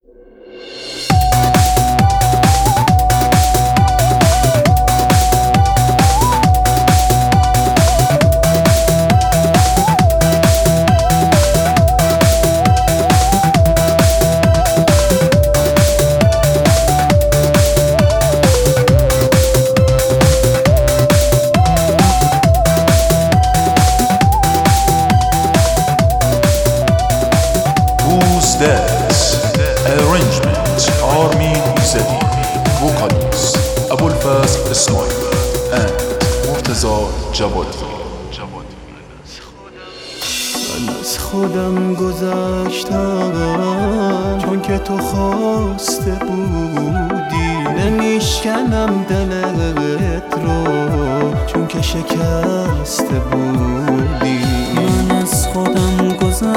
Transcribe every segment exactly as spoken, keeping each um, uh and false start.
Arrangement Armin Izadi. Vocalist Abulfazl Ismail and Murtaza Javadi. من از خودم گذشتم چون که تو خواسته بودی، نمیشکنم دلت رو چون که شکسته بودی. من از خودم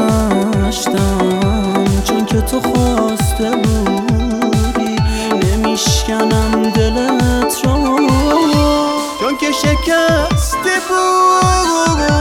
گذشتم چون که تو خواسته بودی، نمیشکنم دلت رو چون که شکسته بودی.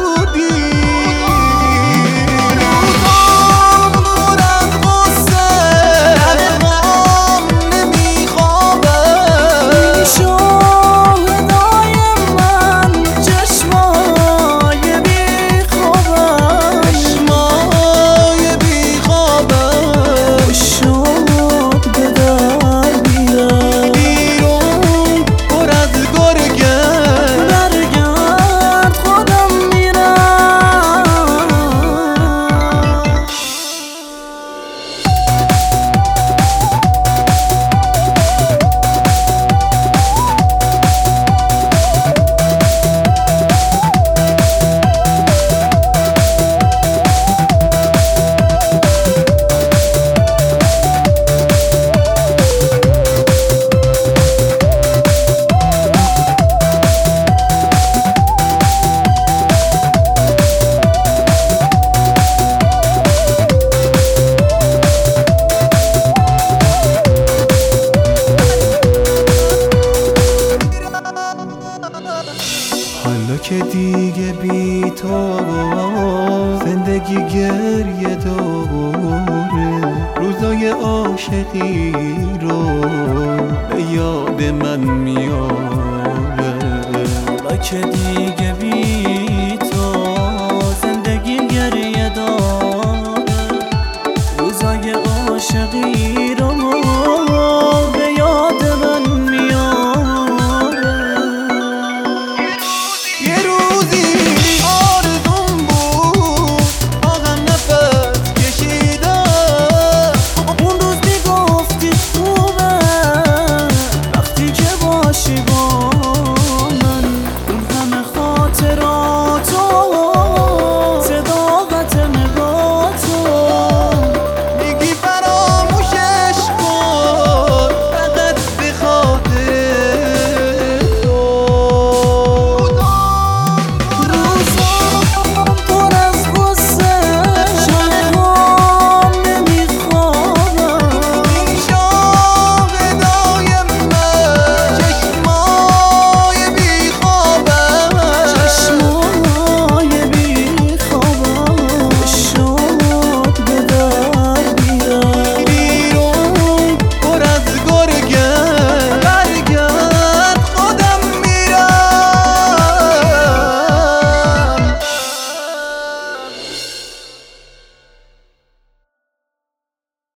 حالا که دیگه بی تو زندگی گریه داره، روزای عاشقی رو به یاد من میاره. حالا که دیگه